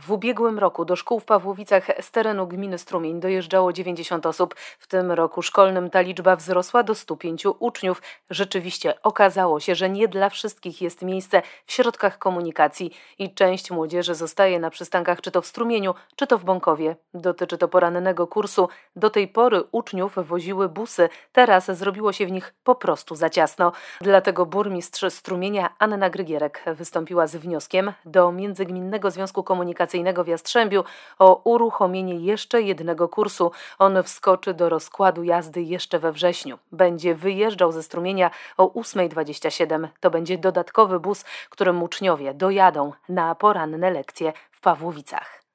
W ubiegłym roku do szkół w Pawłowicach z terenu gminy Strumień dojeżdżało 90 osób. W tym roku szkolnym ta liczba wzrosła do 105 uczniów. Rzeczywiście okazało się, że nie dla wszystkich jest miejsce w środkach komunikacji i część młodzieży zostaje na przystankach czy to w Strumieniu, czy to w Bąkowie. Dotyczy to porannego kursu. Do tej pory uczniów woziły busy, teraz zrobiło się w nich po prostu za ciasno. Dlatego burmistrz Strumienia Anna Grygierek wystąpiła z wnioskiem do Międzygminnego Związku Komunikacyjnego w Jastrzębiu o uruchomienie jeszcze jednego kursu. On wskoczy do rozkładu jazdy jeszcze we wrześniu. Będzie wyjeżdżał ze Strumienia o 8:27. To będzie dodatkowy bus, którym uczniowie dojadą na poranne lekcje w Pawłowicach.